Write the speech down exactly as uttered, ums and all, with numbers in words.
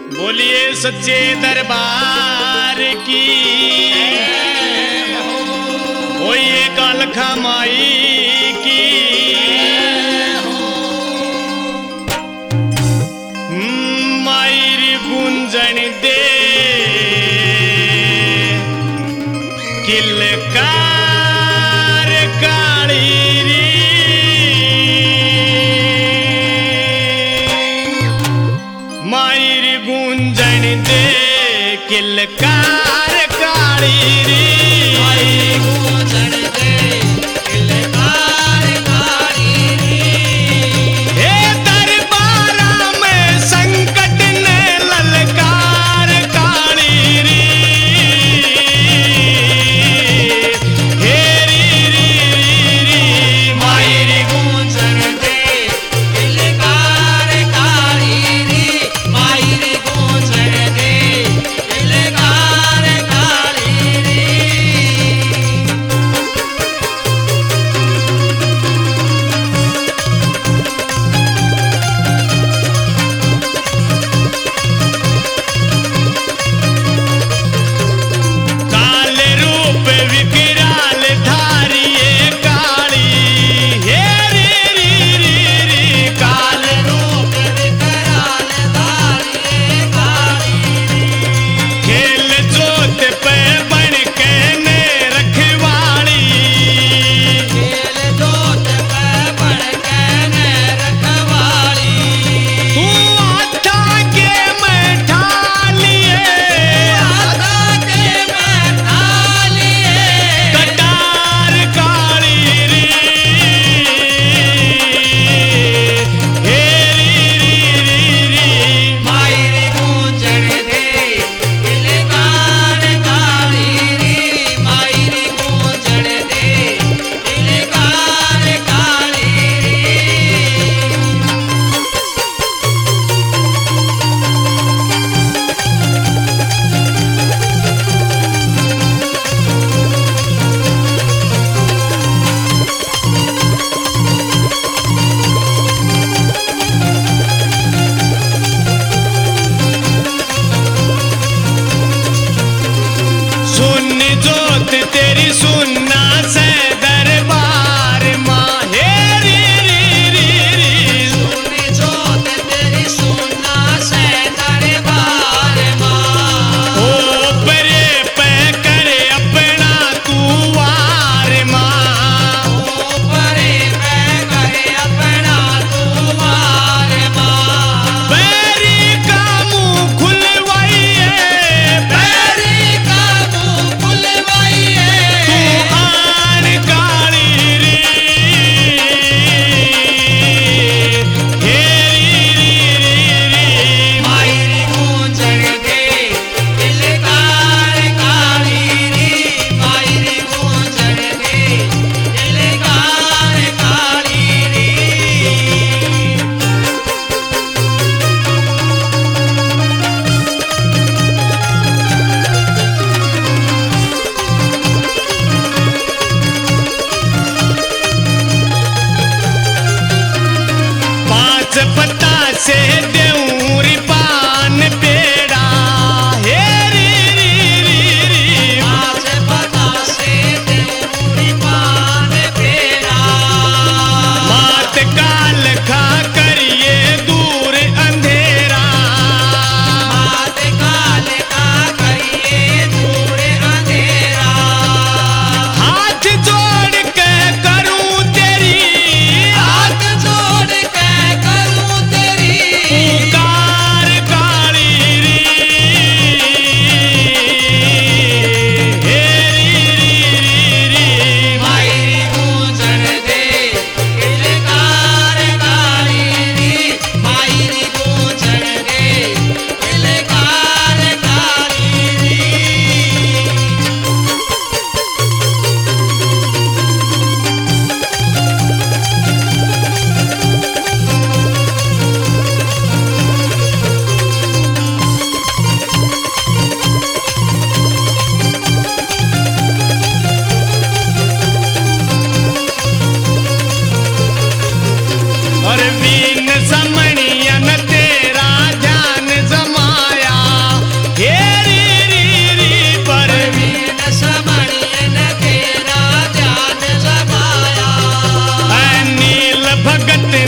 बोलिए सच्चे दरबार की होइए कालखा माई की मायरी गुंजन दे किलकार काली री मायरी गुंजन दे किलकार काली री मायरी गुंजन दे किलकार काली री हे दरबारा में संकट ने ललकार काली री हे री री री मायरी गुंजन दे किलकार काली री मायरी गुंजन दे किलकार काली री काल रूप विकराल धारिये काली हे री री री री काल रूप विकराल धारिये काली री खेल जोत पे बन के ने रखवाली खेल जोत पे बन के ने रखवाली तू आता के मैं ठालिए आधा के बैठा लिए कटार काली री हे री री री री मायरी गुंजन दे किलकार काली री मायरी गुंजन दे किलकार काली री सुन जोत तेरी सुनना से दरबार माँ हे री री री री सुनी जोत तेरी सुनना से दरबार माँ ओ परे पे करे अपना तू वार माँ ओ परे पे करे अपना तुम्हार माँ बैरी का मुंह खुलवाइए पैरी का मुंह खुलवाइए तू आन काली री हे री री री री मायरी गुंजन दे किलकार काली री मायरी गुंजन दे किलकार काली री पांच पत्ता से देऊरी पान पेड़ा हे री री री री आज पता से देवरी पान पेड़ा मात काल खा करिए दूर अंधेरा मात काल का करिए दूर अंधेरा हाथ जोड़ के करूं तेरी हाथ जोड़ के करूं तेरी भगत